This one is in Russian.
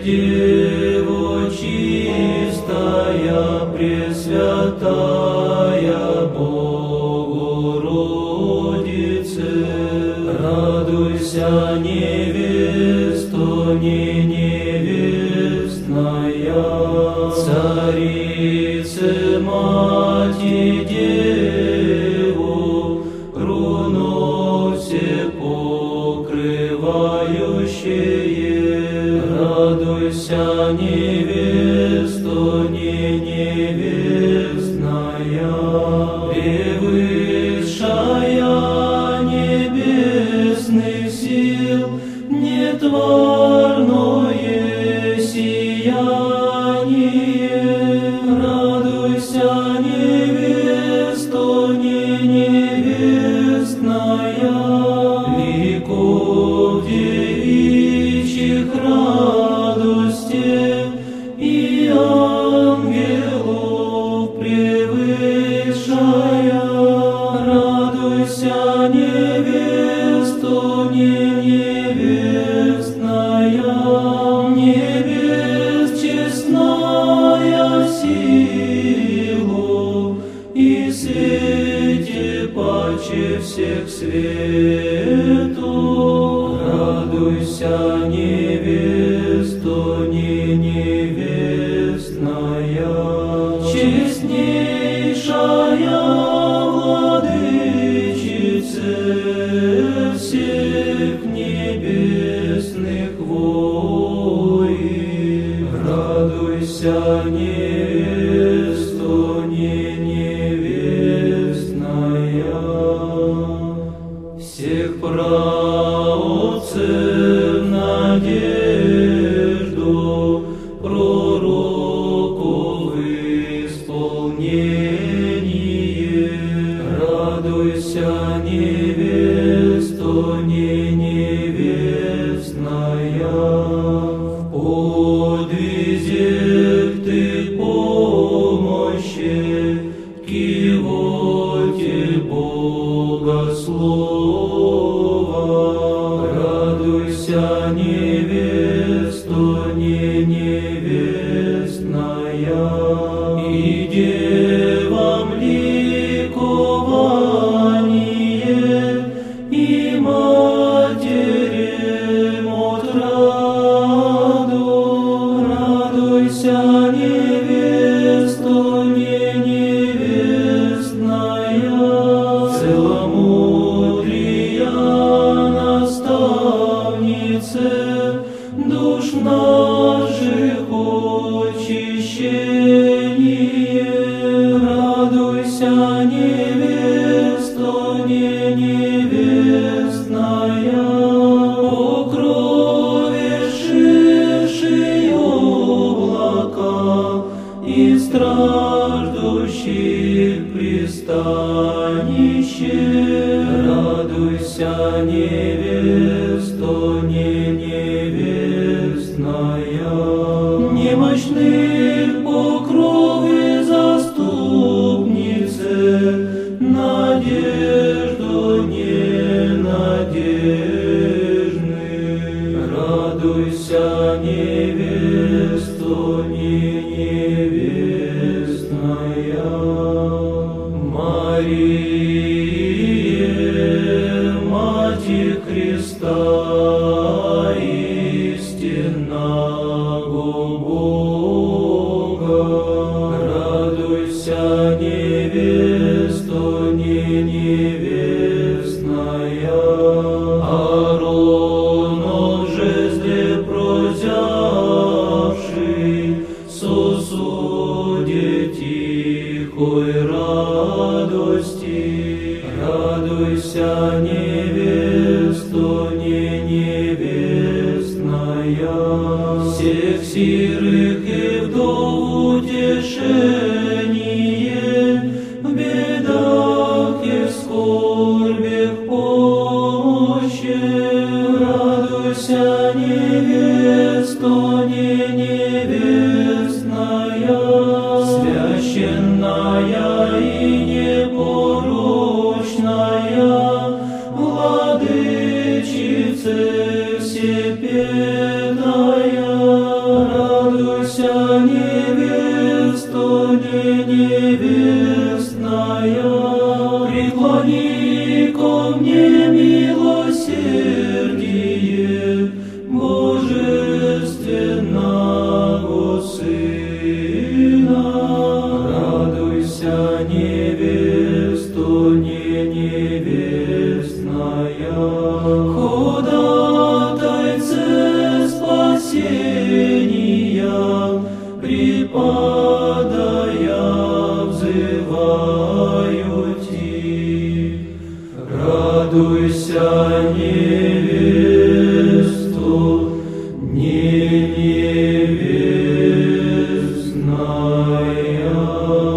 Дево чистая, Пресвятая Богородице, радуйся, невесто, не невестная, Царице, Мати, Деву, руно все покрывающее, радуйся, невесто, не невестная, превысшая небесных сил, нетварное сияние, радуйся, невесто, не невестная, ликов девичьих радости и ангелов превышая, радуйся, невесто, не невестная, небес честная силу и свете паче всех свету, радуйся, невесто, не невестная, честнейшая владычице всех небесных войн, радуйся, невесто, не невестная, всех праотцев надежду, пророков исполнение, радуйся, невесто, не невестная, в подвизях ты помощи, кивоте Богослова, радуйся, невесто, не невестная, и девам ликование, и матерям отраду, радуйся, невесто, не невестная, целомудрия наставнице, душ наших очищение, радуйся, невесто, не невестная, покровившие облака и страждущих пристанище, радуйся, невесто, не невестная, немощных покровы заступнице, надежду ненадежных, радуйся, невесто, не невестная, Мария, Матерь Христа, истинного Бога, радуйся, невесто, не невестная, Ааронов жезле прозявший, сосуде тихой радости, радуйся, невесто, не невестная, всех сирых и вдов утешение, в бедах и в скорбях помощи, радуйся, невесто, не невестная, священная и непорочная, владычице всепетая, Сына. Радуйся, невесту, не невестная, ходатайце спасения, преподая взываю Ти. Радуйся, невесту, не невестная.